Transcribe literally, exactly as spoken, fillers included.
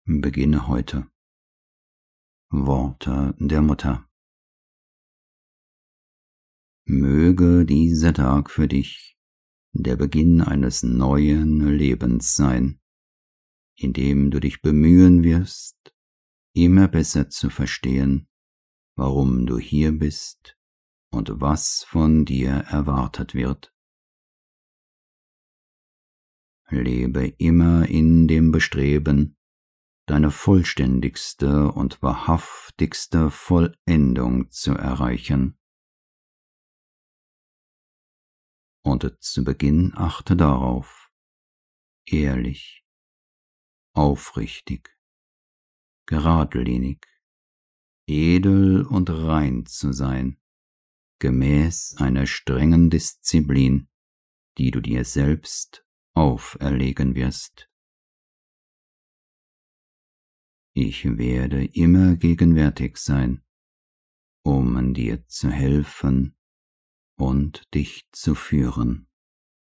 Beginne heute. Worte der Mutter. Möge dieser Tag für dich der Beginn eines neuen Lebens sein, in dem du dich bemühen wirst, immer besser zu verstehen, warum du hier bist und was von dir erwartet wird. Lebe immer in dem Bestreben, deine vollständigste und wahrhaftigste Vollendung zu erreichen. Und zu Beginn achte darauf, ehrlich, aufrichtig, geradlinig, edel und rein zu sein, gemäß einer strengen Disziplin, die du dir selbst auferlegen wirst. Ich werde immer gegenwärtig sein, um dir zu helfen und dich zu führen.